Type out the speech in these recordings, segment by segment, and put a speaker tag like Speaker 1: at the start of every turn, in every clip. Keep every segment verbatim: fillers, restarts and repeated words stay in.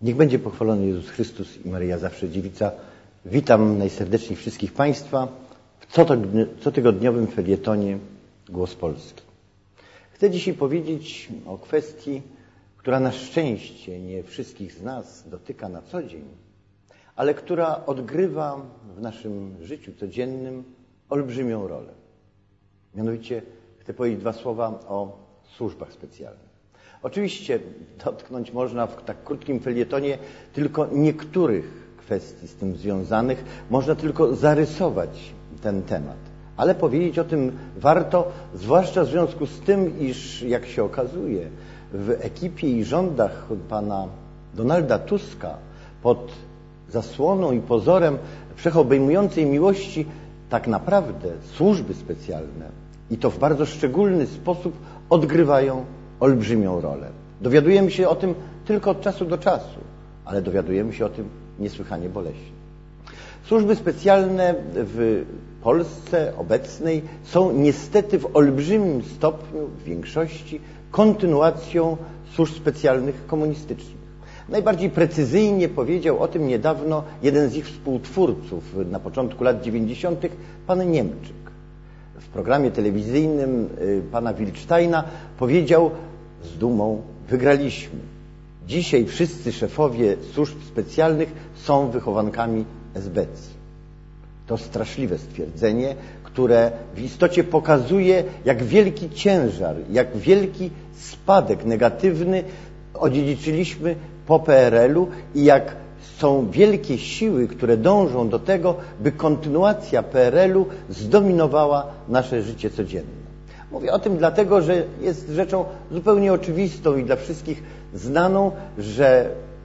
Speaker 1: Niech będzie pochwalony Jezus Chrystus i Maryja zawsze Dziewica. Witam najserdeczniej wszystkich Państwa w cotygodniowym felietonie Głos Polski. Chcę dzisiaj powiedzieć o kwestii, która na szczęście nie wszystkich z nas dotyka na co dzień, ale która odgrywa w naszym życiu codziennym olbrzymią rolę. Mianowicie chcę powiedzieć dwa słowa o służbach specjalnych. Oczywiście dotknąć można w tak krótkim felietonie tylko niektórych kwestii z tym związanych. Można tylko zarysować ten temat. Ale powiedzieć o tym warto, zwłaszcza w związku z tym, iż jak się okazuje, w ekipie i rządach pana Donalda Tuska pod zasłoną i pozorem wszechobejmującej miłości tak naprawdę służby specjalne i to w bardzo szczególny sposób odgrywają olbrzymią rolę. Dowiadujemy się o tym tylko od czasu do czasu, ale dowiadujemy się o tym niesłychanie boleśnie. Służby specjalne w Polsce obecnej są niestety w olbrzymim stopniu, w większości, kontynuacją służb specjalnych komunistycznych. Najbardziej precyzyjnie powiedział o tym niedawno jeden z ich współtwórców na początku lat dziewięćdziesiątych, pan Niemczyk. W programie telewizyjnym pana Wilcztajna powiedział z dumą: wygraliśmy. Dzisiaj wszyscy szefowie służb specjalnych są wychowankami esbecji. To straszliwe stwierdzenie, które w istocie pokazuje, jak wielki ciężar, jak wielki spadek negatywny odziedziczyliśmy po P R L-u i jak są wielkie siły, które dążą do tego, by kontynuacja P R L-u zdominowała nasze życie codzienne. Mówię o tym dlatego, że jest rzeczą zupełnie oczywistą i dla wszystkich znaną, że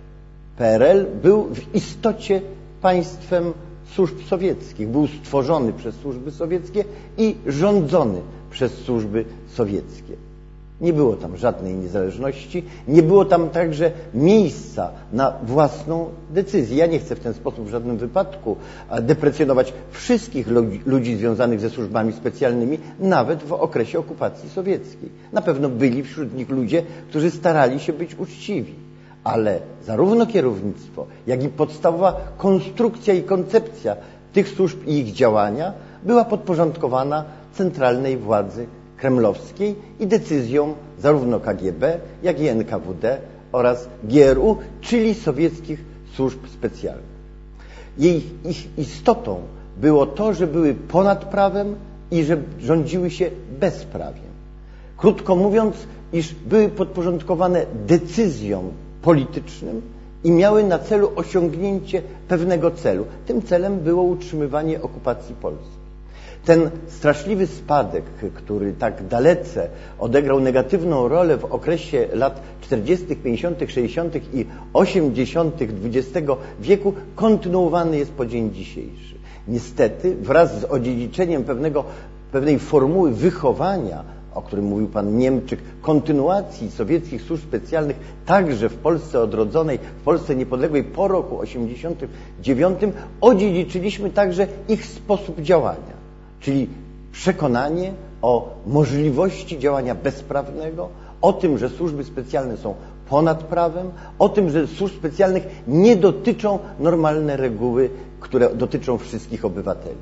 Speaker 1: P R L był w istocie państwem służb sowieckich. Był stworzony przez służby sowieckie i rządzony przez służby sowieckie. Nie było tam żadnej niezależności, nie było tam także miejsca na własną decyzję. Ja nie chcę w ten sposób w żadnym wypadku deprecjonować wszystkich ludzi związanych ze służbami specjalnymi, nawet w okresie okupacji sowieckiej. Na pewno byli wśród nich ludzie, którzy starali się być uczciwi, ale zarówno kierownictwo, jak i podstawowa konstrukcja i koncepcja tych służb i ich działania była podporządkowana centralnej władzy kremlowskiej i decyzją zarówno K G B, jak i N K W D oraz G R U, czyli sowieckich służb specjalnych. Jej ich istotą było to, że były ponad prawem i że rządziły się bezprawiem. Krótko mówiąc, iż były podporządkowane decyzjom politycznym i miały na celu osiągnięcie pewnego celu. Tym celem było utrzymywanie okupacji Polski. Ten straszliwy spadek, który tak dalece odegrał negatywną rolę w okresie lat czterdziestych, pięćdziesiątych, sześćdziesiątych i osiemdziesiątych dwudziestego wieku, kontynuowany jest po dzień dzisiejszy. Niestety, wraz z odziedziczeniem pewnego, pewnej formuły wychowania, o którym mówił pan Niemczyk, kontynuacji sowieckich służb specjalnych także w Polsce odrodzonej, w Polsce niepodległej po roku osiemdziesiątym dziewiątym, odziedziczyliśmy także ich sposób działania. Czyli przekonanie o możliwości działania bezprawnego, o tym, że służby specjalne są ponad prawem, o tym, że służb specjalnych nie dotyczą normalne reguły, które dotyczą wszystkich obywateli.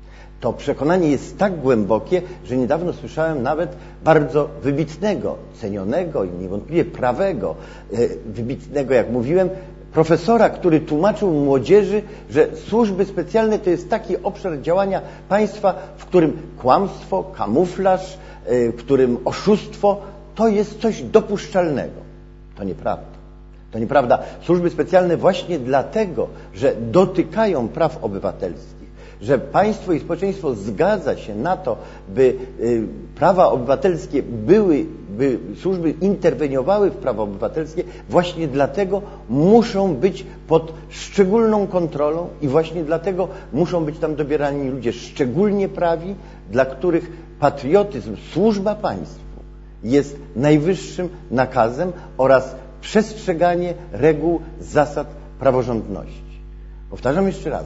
Speaker 1: To przekonanie jest tak głębokie, że niedawno słyszałem nawet bardzo wybitnego, cenionego i niewątpliwie prawego, wybitnego, jak mówiłem, profesora, który tłumaczył młodzieży, że służby specjalne to jest taki obszar działania państwa, w którym kłamstwo, kamuflaż, w którym oszustwo to jest coś dopuszczalnego. To nieprawda. To nieprawda. Służby specjalne właśnie dlatego, że dotykają praw obywatelskich, że państwo i społeczeństwo zgadza się na to, by prawa obywatelskie były, by służby interweniowały w prawa obywatelskie, właśnie dlatego muszą być pod szczególną kontrolą i właśnie dlatego muszą być tam dobierani ludzie szczególnie prawi, dla których patriotyzm, służba państwu jest najwyższym nakazem oraz przestrzeganie reguł, zasad praworządności. Powtarzam jeszcze raz.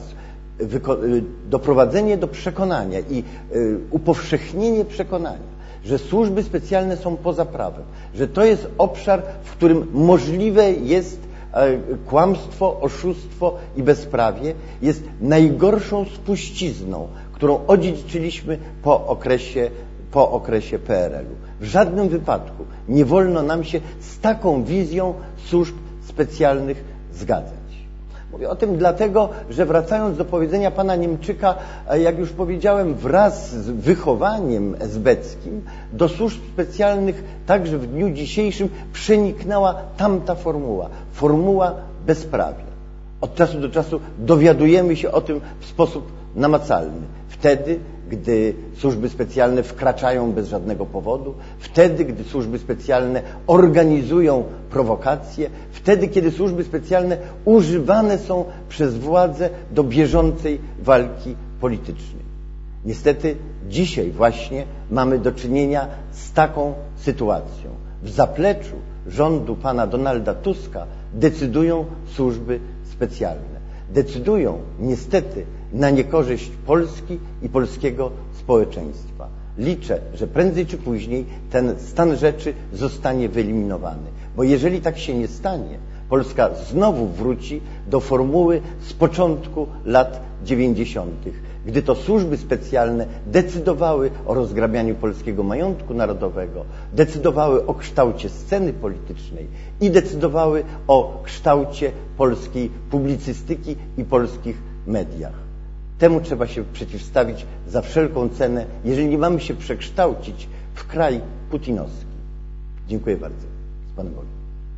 Speaker 1: Doprowadzenie do przekonania i upowszechnienie przekonania, że służby specjalne są poza prawem, że to jest obszar, w którym możliwe jest kłamstwo, oszustwo i bezprawie jest najgorszą spuścizną, którą odziedziczyliśmy po okresie, po okresie P R L u. W żadnym wypadku nie wolno nam się z taką wizją służb specjalnych zgadzać. Mówię o tym dlatego, że wracając do powiedzenia pana Niemczyka, jak już powiedziałem, wraz z wychowaniem esbeckim do służb specjalnych także w dniu dzisiejszym przeniknęła tamta formuła, formuła bezprawia. Od czasu do czasu dowiadujemy się o tym w sposób namacalny. Wtedy, gdy służby specjalne wkraczają bez żadnego powodu, wtedy, gdy służby specjalne organizują prowokacje, wtedy, kiedy służby specjalne używane są przez władzę do bieżącej walki politycznej. Niestety dzisiaj właśnie mamy do czynienia z taką sytuacją. W zapleczu rządu pana Donalda Tuska decydują służby specjalne. Decydują niestety na niekorzyść Polski i polskiego społeczeństwa. Liczę, że prędzej czy później ten stan rzeczy zostanie wyeliminowany. Bo jeżeli tak się nie stanie, Polska znowu wróci do formuły z początku lat dziewięćdziesiątych, gdy to służby specjalne decydowały o rozgrabianiu polskiego majątku narodowego, decydowały o kształcie sceny politycznej i decydowały o kształcie polskiej publicystyki i polskich mediach. Temu trzeba się przeciwstawić za wszelką cenę, jeżeli nie mamy się przekształcić w kraj putinowski. Dziękuję bardzo. Z Panem Bogiem.